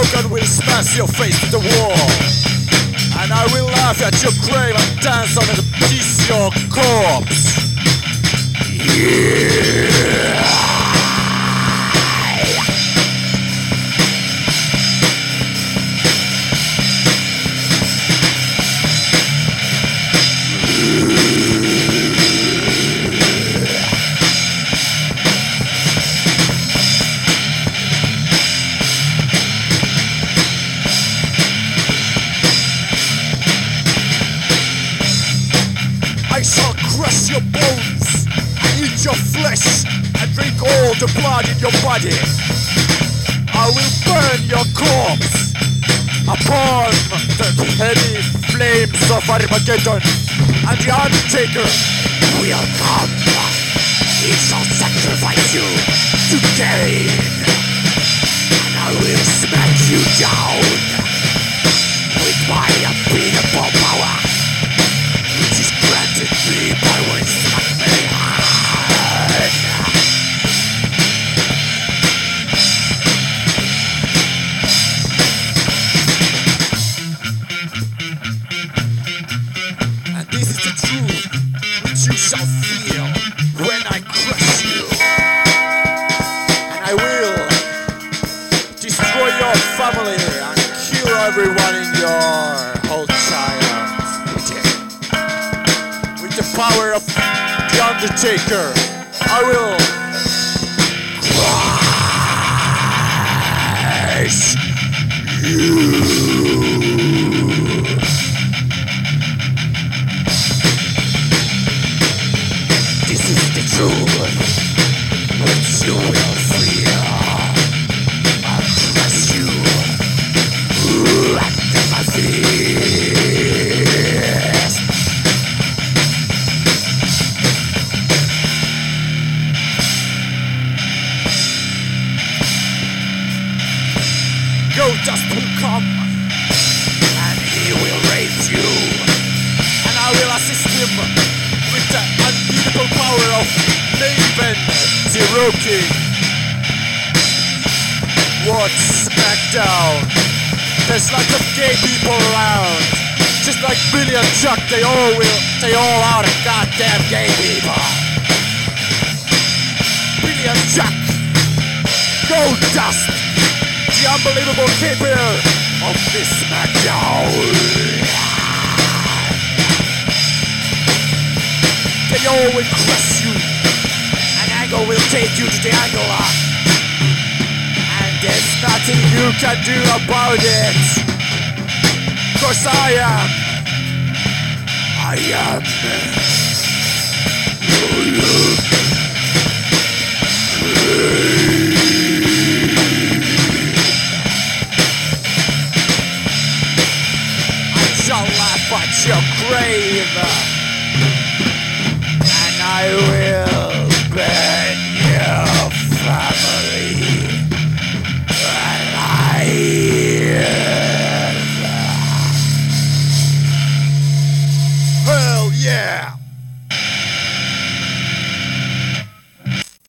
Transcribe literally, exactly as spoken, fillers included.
Shogun will smash your face to the wall, and I will laugh at your grave and dance on it and kiss your corpse. Yeah. I shall crush your bones and eat your flesh and drink all the blood in your body. I will burn your corpse upon the heavy flames of Armageddon, and the Undertaker will come. He shall sacrifice you to gain, and I will smack you down with my unbeatable power, which is granted me by what struck me hard. And this is the truth which you shall feel when I crush you. And I will destroy your family and kill everyone in your whole child. With the power of the Undertaker, I will crush you. This is the truth which you will feel. I'll crush you under my feet. Goldust will come, and he will rape you, and I will assist him with the unbeatable power of Maven Zero King. What SmackDown? There's lots of gay people around, just like Billy and Chuck. They all will, they all are goddamn gay people. Billy and Chuck, Goldust, the unbelievable keeper of this SmackDown. They all will crush you, and Angle will take you to the Angle, and there's nothing you can do about it. Cause I am, I am, I shall laugh at your grave, and I will burn your family alive. Hell yeah!